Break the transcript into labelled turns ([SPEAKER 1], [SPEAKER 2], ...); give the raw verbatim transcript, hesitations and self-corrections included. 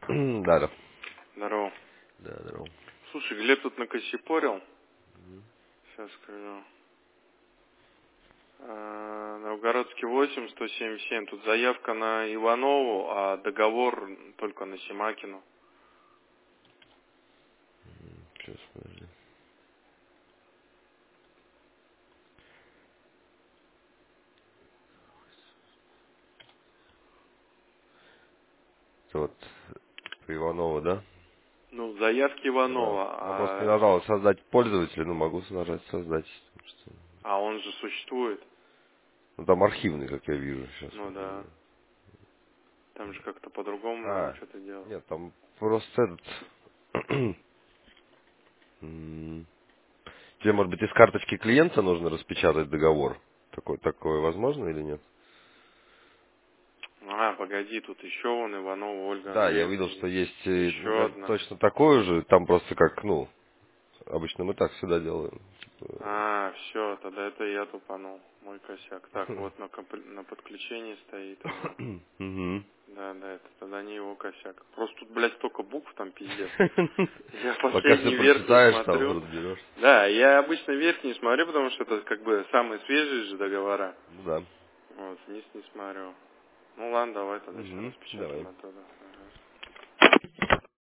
[SPEAKER 1] Да, да.
[SPEAKER 2] Здорово.
[SPEAKER 1] Да, здорово.
[SPEAKER 2] Слушай, Глеб тут накосипорил. Сейчас скажу. А, Новгородский восемь, сто семьдесят семь. Тут заявка на Иванову, а договор только на Симакину.
[SPEAKER 1] Сейчас, подожди. Это вот Иванова, да?
[SPEAKER 2] Ну, заявки
[SPEAKER 1] Да.
[SPEAKER 2] Иванова,
[SPEAKER 1] Она просто не
[SPEAKER 2] а,
[SPEAKER 1] нажала создать пользователя, ну могу нажать создать. потому что-
[SPEAKER 2] а он же существует.
[SPEAKER 1] Ну там архивный, как я вижу сейчас.
[SPEAKER 2] Ну
[SPEAKER 1] Вот,
[SPEAKER 2] да. Там же как-то по-другому надо
[SPEAKER 1] а,
[SPEAKER 2] что-то делать.
[SPEAKER 1] нет, там просто этот... М, Тебе, может быть, из карточки клиента нужно распечатать договор? Такое, такое возможно или нет?
[SPEAKER 2] А, погоди, тут еще вон Иванова Ольга
[SPEAKER 1] Да, я видел,
[SPEAKER 2] Андреевна
[SPEAKER 1] что
[SPEAKER 2] есть.
[SPEAKER 1] есть э,
[SPEAKER 2] Еще
[SPEAKER 1] на-
[SPEAKER 2] одна.
[SPEAKER 1] точно такое же, там просто как, ну, обычно мы так всегда делаем.
[SPEAKER 2] А, все, тогда это я тупанул. Мой косяк. Так, вот на, комп- на подключении стоит она.
[SPEAKER 1] Мгм.
[SPEAKER 2] Да, да, это тогда не его косяк. Просто тут, блядь, столько букв там пиздец. Я
[SPEAKER 1] Пока все
[SPEAKER 2] последний верхний
[SPEAKER 1] прочитаешь, там
[SPEAKER 2] смотрю.
[SPEAKER 1] разберешься.
[SPEAKER 2] Да, я обычно верхний смотрю, потому что это как бы самые свежие же договора.
[SPEAKER 1] Ну да.
[SPEAKER 2] Вот, вниз не смотрю. Ну ладно, давай тогда сейчас
[SPEAKER 1] Угу.
[SPEAKER 2] распечатаем
[SPEAKER 1] Давай.
[SPEAKER 2] оттуда.